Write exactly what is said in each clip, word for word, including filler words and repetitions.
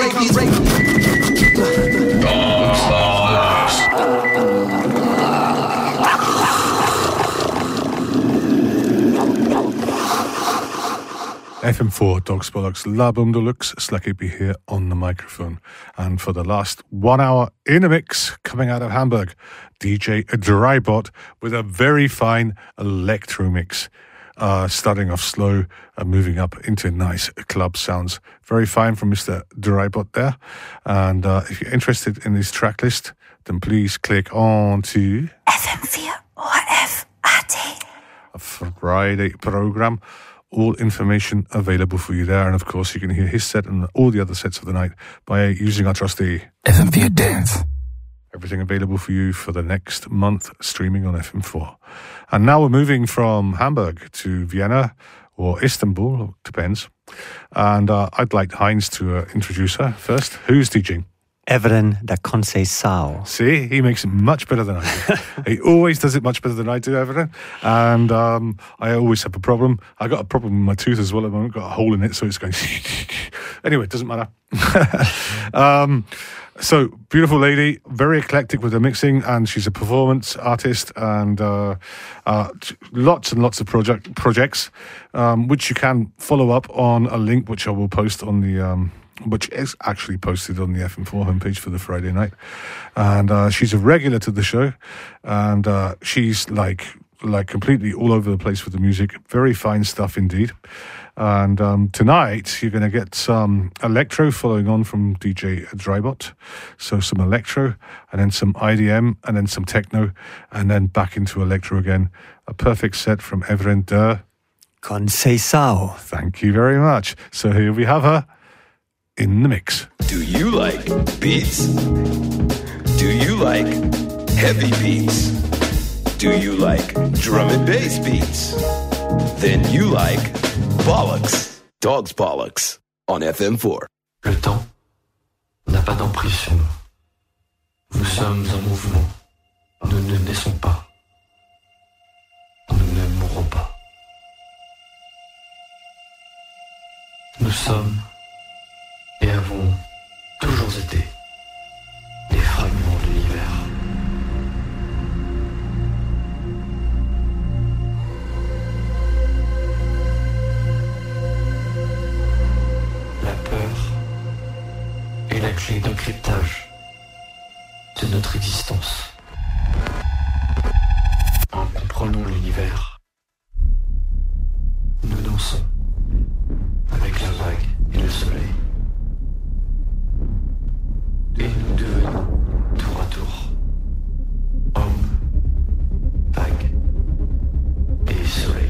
F M four, Dogs Bollocks, L'Album Deluxe, Slacky B here on the microphone. And for the last one hour in a mix, coming out of Hamburg, D J Drybot with a very fine electro mix. Uh, starting off slow and moving up into nice club sounds. Very fine from Mister Drybot there. And uh, if you're interested in his track list, then please click on to F M four O F A T. A Friday program. All information available for you there. And of course, you can hear his set and all the other sets of the night by using our trusty F M four Dance. Everything available for you for the next month, streaming on F M four. And now we're moving from Hamburg to Vienna or Istanbul, depends. And uh, I'd like Heinz to uh, introduce her first. Who's DJing? Evren da Conceição. See, he makes it much better than I do. He always does it much better than I do, Evren. And um, I always have a problem. I got a problem with my tooth as well. I've got a hole in it, so it's going... Anyway, it doesn't matter. um, so, beautiful lady, very eclectic with her mixing, and she's a performance artist, and uh, uh, lots and lots of project projects, um, which you can follow up on a link, which I will post on the... Um, which is actually posted on the F M four homepage for the Friday night. And uh, she's a regular to the show, and uh, she's like like completely all over the place with the music. Very fine stuff indeed. And um, tonight you're going to get some electro following on from D J Drybot. So some electro, and then some I D M, and then some techno, and then back into electro again. A perfect set from Evren da Conceição. Thank you very much. So here we have her in the mix. Do you like beats? Do you like heavy beats? Do you like drum and bass beats? Then you like Bollocks, Dogs Bollocks on F M four. Le temps n'a pas d'emprise sur nous. Nous sommes en mouvement. Nous ne naissons pas. Nous ne mourrons pas. Nous sommes et avons toujours été des fragments de l'univers. La peur est la clé d'encryptage de notre existence. En comprenant l'univers, nous dansons avec la vague et le soleil. Et nous devenons tour à tour homme, vague et soleil.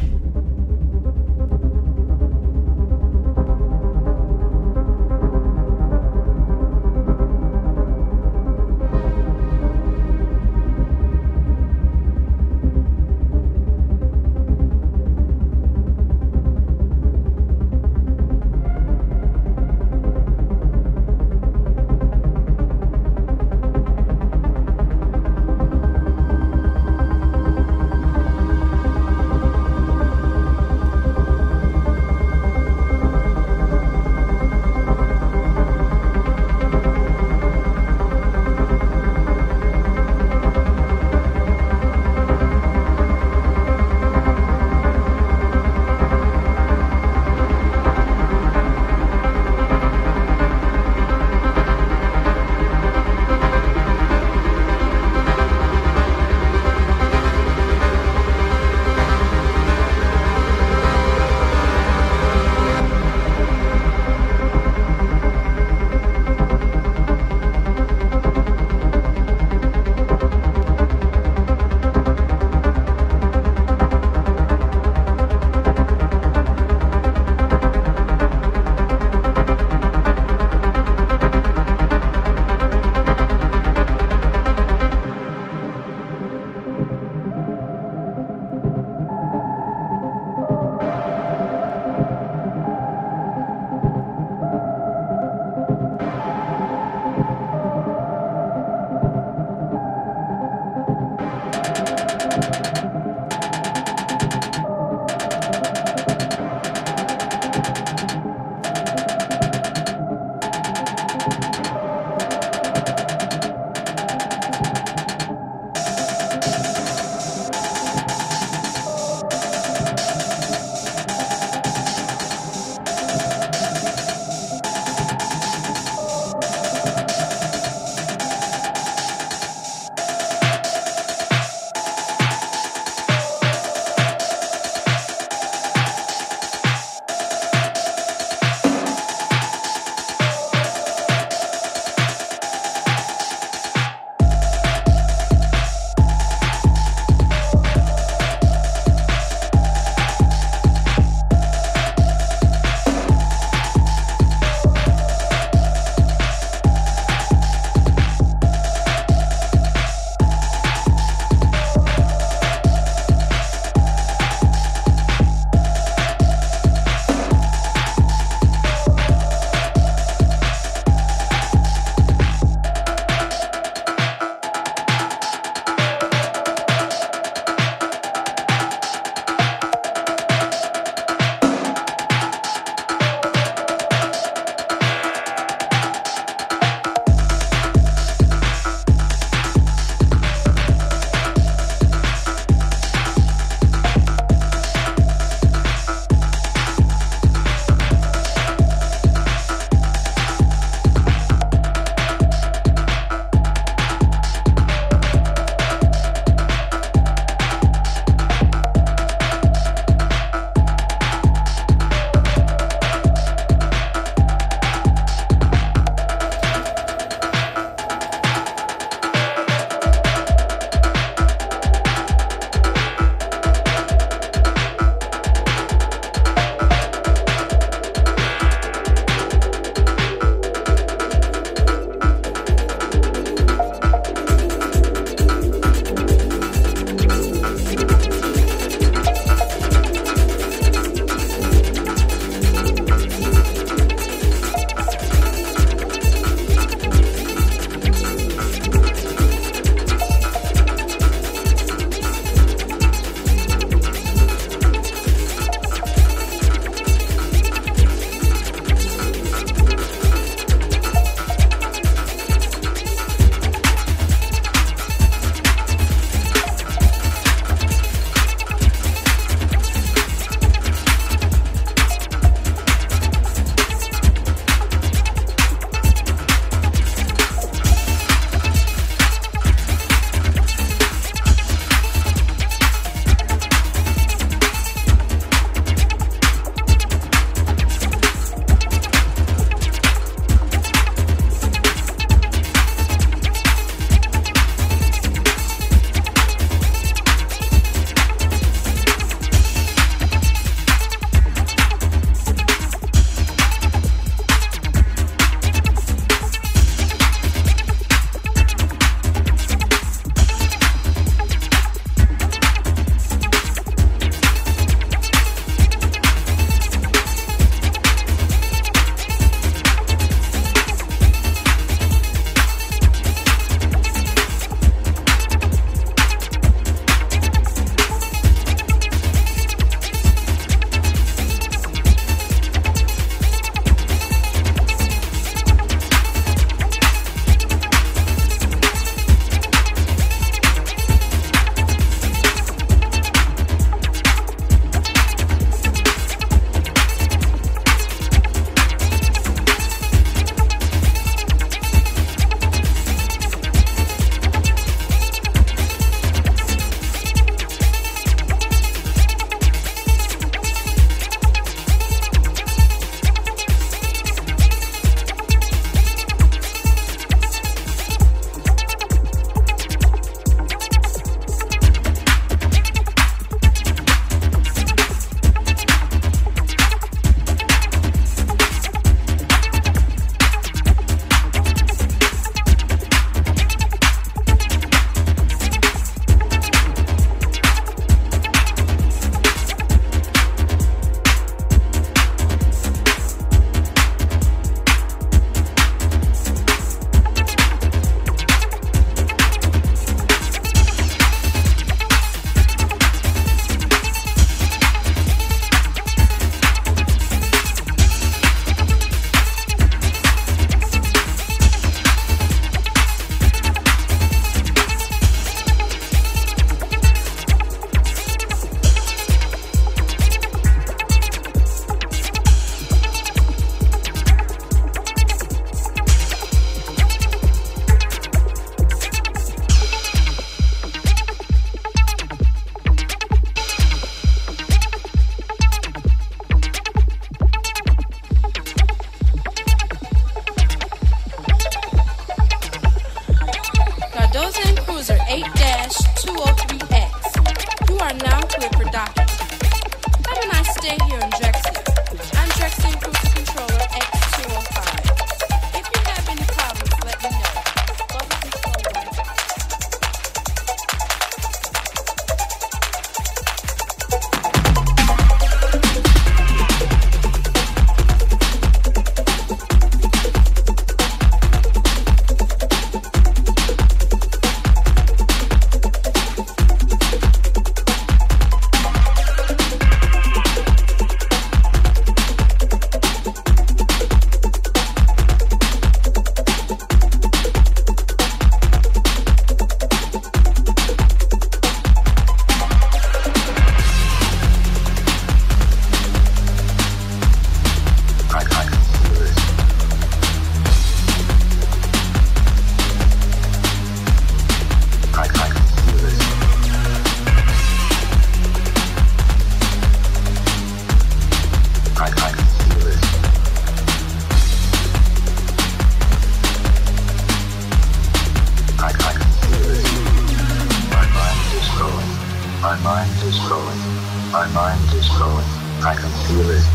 mind is going. My mind is going. I can feel it.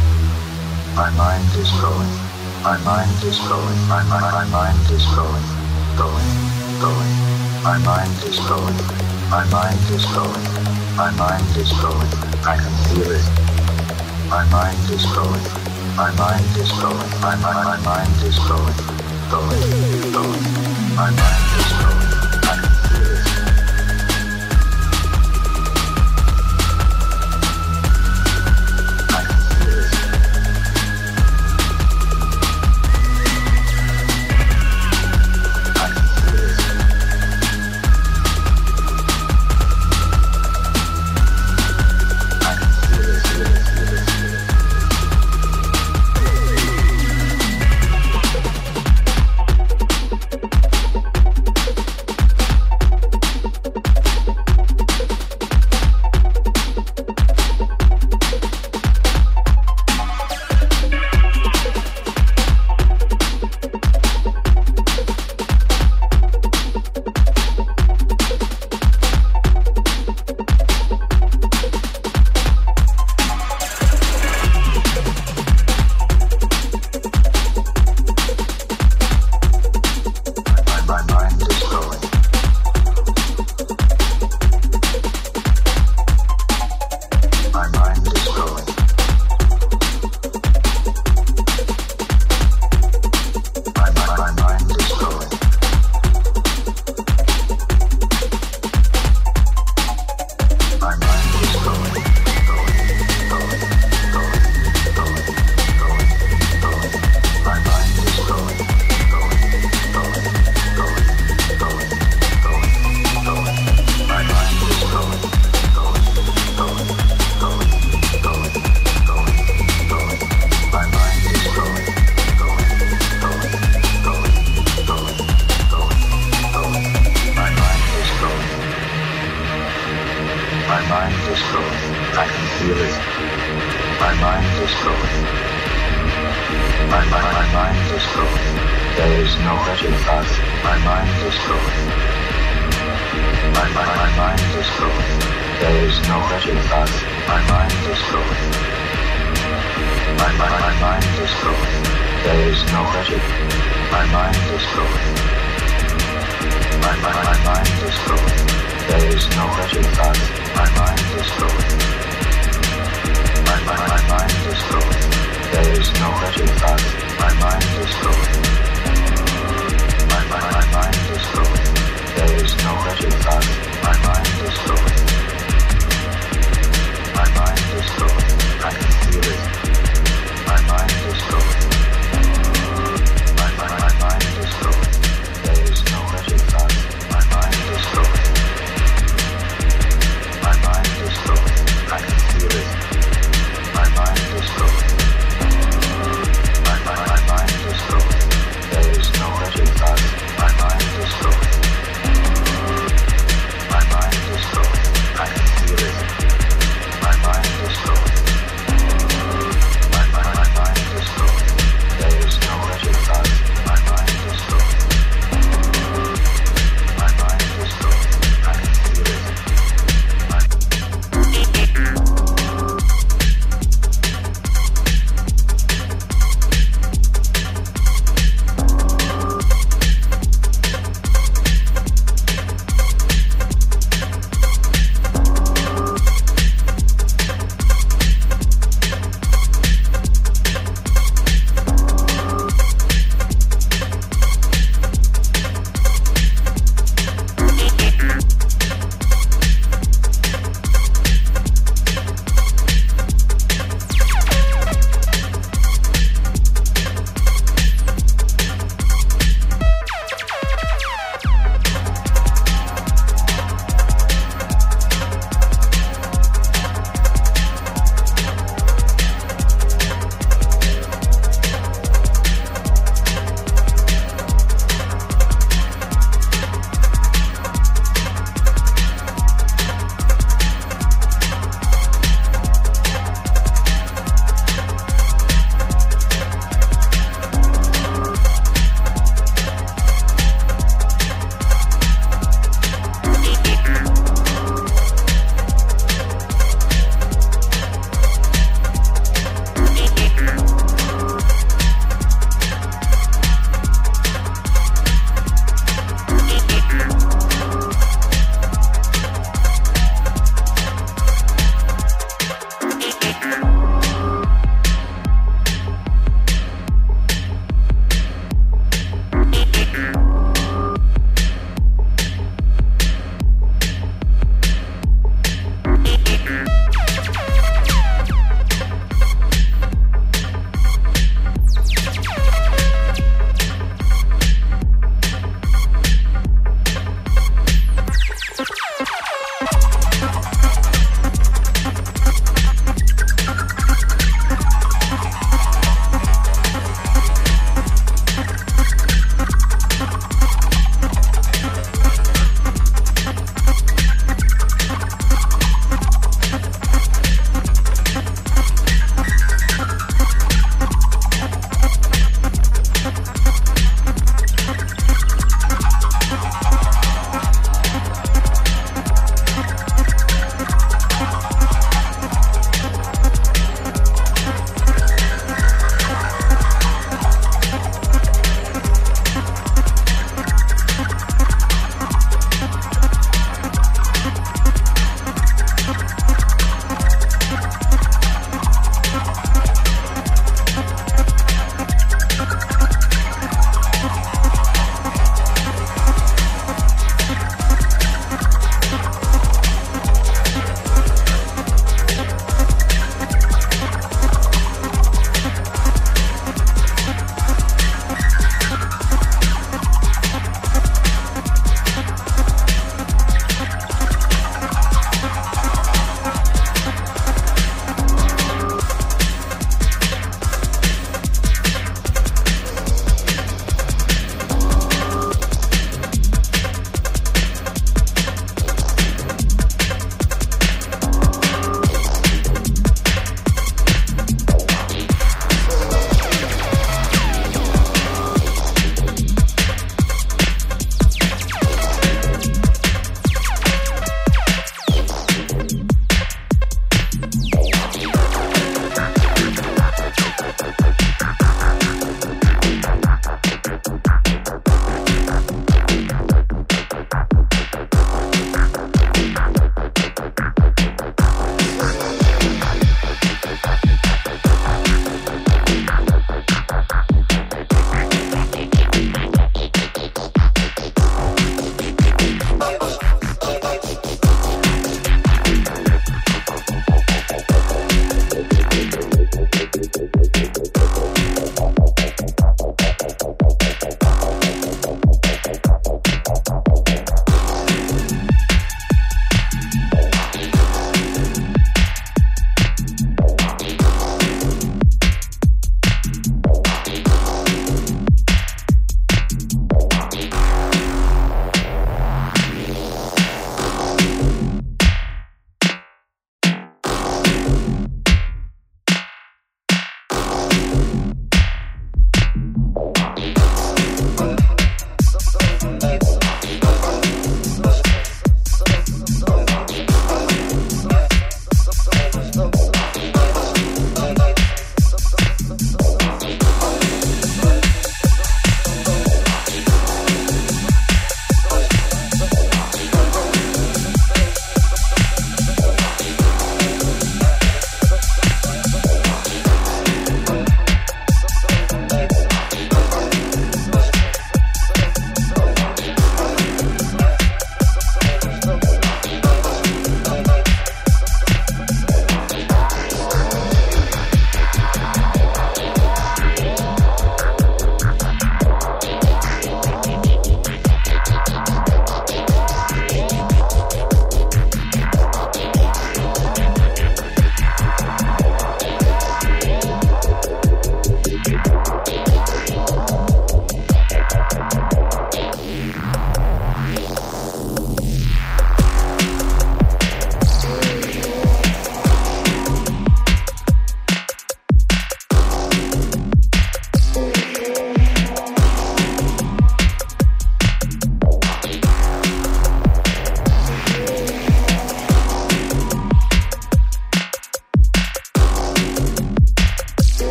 My mind is going. My mind is going. My, my, my mind is going. Going. Going. My mind is going. My mind is going. My mind is going. I can feel it. My mind is going. My mind is going. My, my, my mind is going. Going. Going. My mind is going. I can feel it. My mind is going. My, my, my mind is going.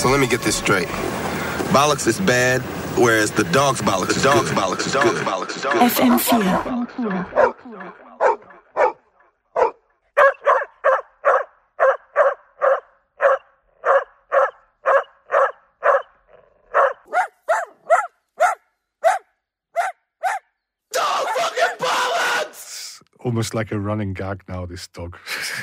so let me get this straight. Bollocks is bad, whereas the dog's bollocks is dog's bollocks is good. F M four. Almost like a running gag now, this dog.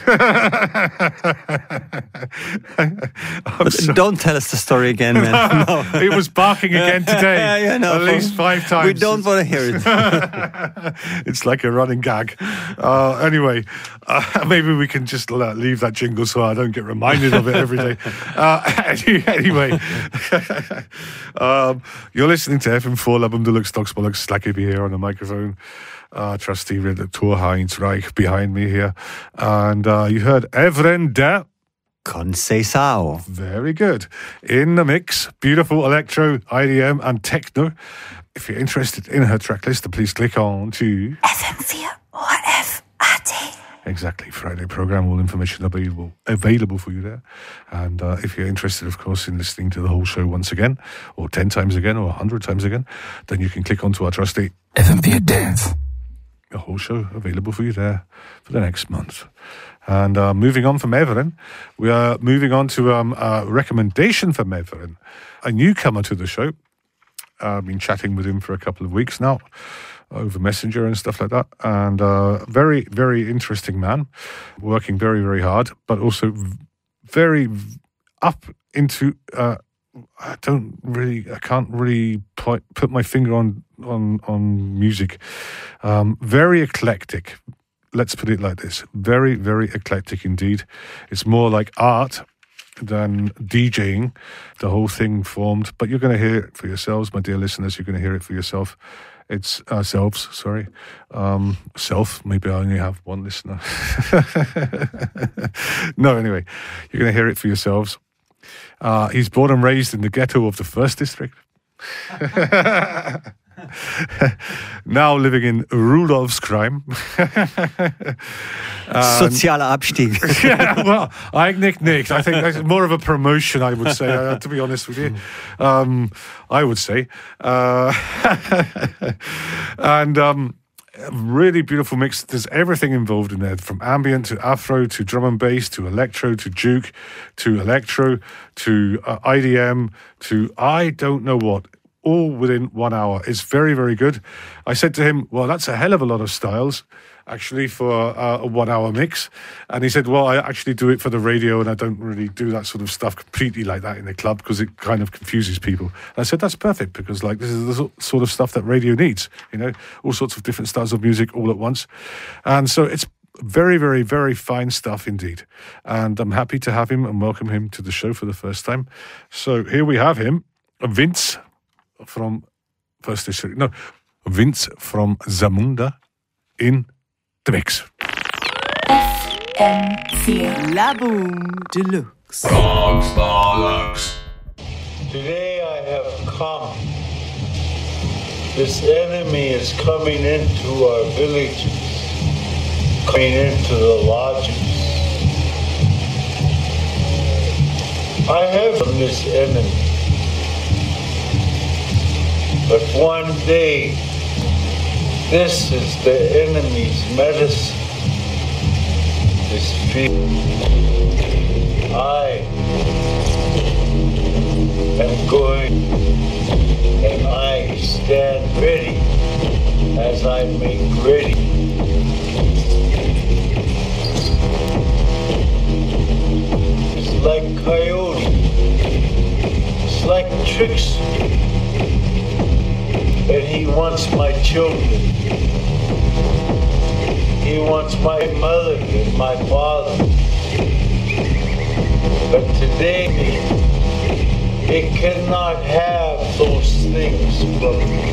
Don't tell us the story again, man. No. It was barking again today. Yeah, no, at least five times. We don't want to hear it. It's like a running gag. Uh, anyway, uh, maybe we can just uh, leave that jingle so I don't get reminded of it every day. Uh, anyway, um, you're listening to F M four, Labum Deluxe, Dogs Bollocks, Slacky B here on the microphone. Uh, trusty redactor Heinz Reich behind me here. And uh, you heard Evren de Conceição. Very good. In the mix, beautiful electro, I D M and techno. If you're interested in her track list, please click on to F M four O F A T. Exactly, Friday program, all information available available for you there. And uh, if you're interested, of course, in listening to the whole show once again, or ten times again, or a hundred times again, then you can click onto our trusty F M four Dance. A whole show available for you there for the next month. And uh, moving on from Everin, we are moving on to um, a recommendation from Everin, a newcomer to the show. I've been chatting with him for a couple of weeks now over Messenger and stuff like that. And uh, very, very interesting man, working very, very hard, but also very up into... Uh, I don't really, I can't really put, put my finger on on on music. Um, very eclectic. Let's put it like this: very, very eclectic indeed. It's more like art than DJing. The whole thing formed, but you're going to hear it for yourselves, my dear listeners. You're going to hear it for yourself. It's ourselves, sorry. Um, self, maybe I only have one listener. No, anyway, you're going to hear it for yourselves. Uh, he's born and raised in the ghetto of the First District. Now living in Rudolfsheim. Sozialer Abstieg. Yeah, well, eigentlich nicht. I think that's more of a promotion, I would say, uh, to be honest with you. Um, I would say. Uh, and... Um, A really beautiful mix. There's everything involved in there, from ambient to afro to drum and bass to electro to juke to electro to uh, I D M to I don't know what, all within one hour. It's very, very good. I said to him, well, that's a hell of a lot of styles, actually, for uh, a one-hour mix. And he said, well, I actually do it for the radio, and I don't really do that sort of stuff completely like that in the club because it kind of confuses people. And I said, that's perfect, because like this is the sort of stuff that radio needs, you know, all sorts of different styles of music all at once. And so it's very, very, very fine stuff indeed. And I'm happy to have him and welcome him to the show for the first time. So here we have him, Vince from First District. No, Vince from Zamunda in the mix. F M four. Labum Deluxe. Dogs Bollocks. Today I have come. This enemy is coming into our villages, coming into the lodges. I have from this enemy. But one day, this is the enemy's medicine. This fear. I am going, and I stand ready as I make ready. It's like coyote. It's like tricks. And he wants my children. He wants my mother and my father. But today, it cannot have those things from me.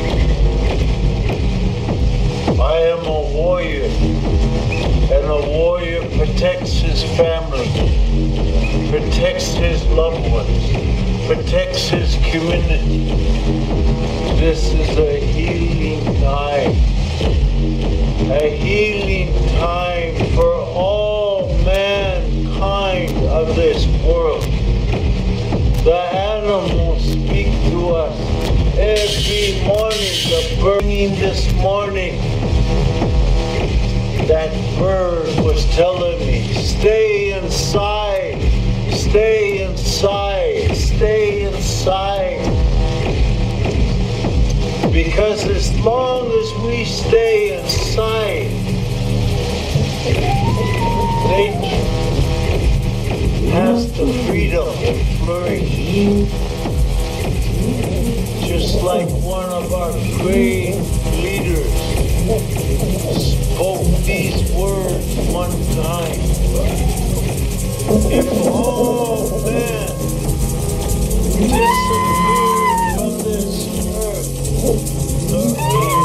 I am a warrior, and a warrior protects his family, protects his loved ones, protects his community. This is a healing time, a healing time for all mankind of this world. The animals speak to us. Every morning, the burning this morning, that bird was telling me, stay inside, stay inside, stay inside. Because as long as we stay inside, nature has the freedom to flourish. Just like one of our great leaders spoke these words one time. If all men disappeared from this earth, the earth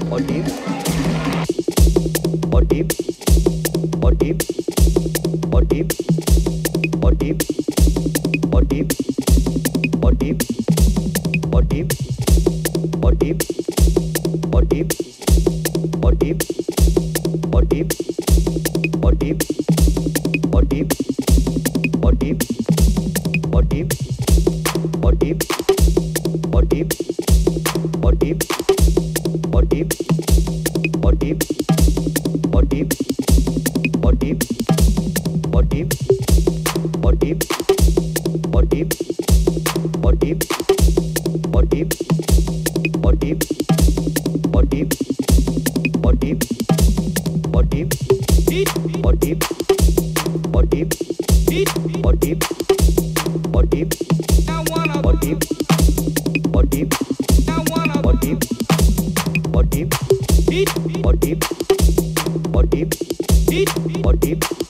What deep?